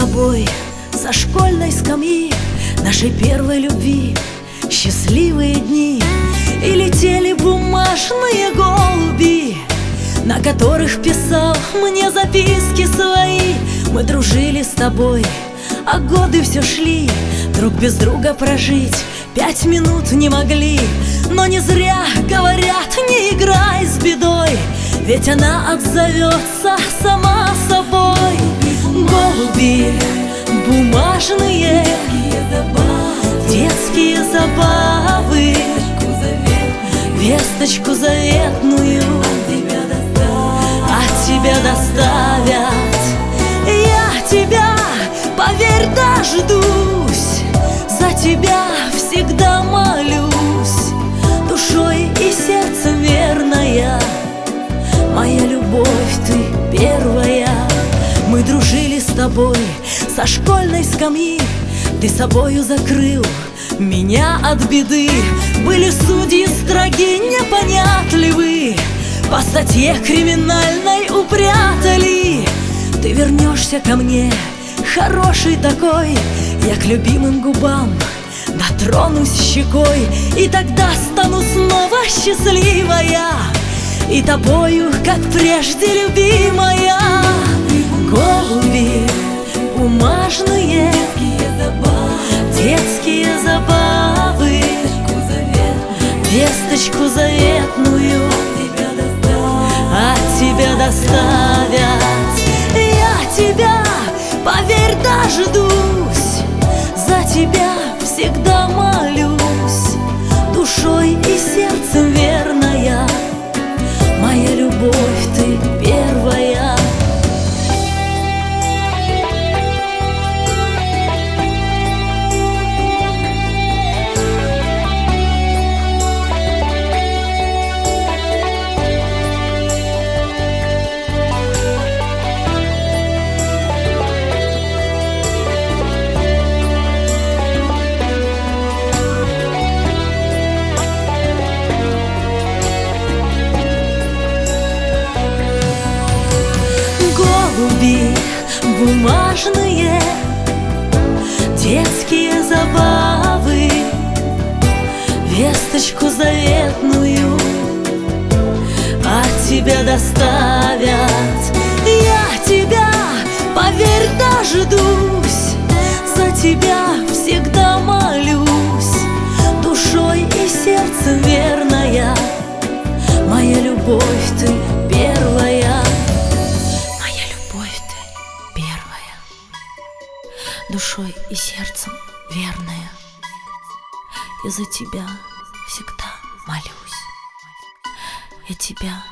тобой со школьной скамьи нашей первой любви счастливые дни. И летели бумажные голуби, на которых писал мне записки свои. Мы дружили с тобой, а годы все шли, друг без друга прожить 5 минут не могли. Но не зря говорят, не играй с бедой, ведь она отзовется сама собой. Голуби бумажные, детские забавы, весточку заветную от тебя доставят. Я тебя, поверь, дождусь, за тебя всегда молюсь, душой и сердцем верная, моя любовь, ты первая. Мы дружили с тобой со школьной скамьи, ты собою закрыл меня от беды. Были судьи строги, непонятливы, по статье криминальной упрятали. Ты вернешься ко мне, хороший такой, я к любимым губам дотронусь щекой, и тогда стану снова счастливая, и тобою, как прежде, любимая. Голуби бумажные, детские забавы, весточку заветную от тебя доставят. Я тебя, поверь, дождусь, за тебя всегда молюсь, душой и сердцем верная, моя любовь, ты первая. Голуби бумажные, детские забавы, весточку заветную от тебя доставят. Я тебя, поверь, дождусь, за тебя всегда молюсь, душой и сердцем верная, моя любовь, ты первая. Душой и сердцем верная, я за тебя всегда молюсь, я тебя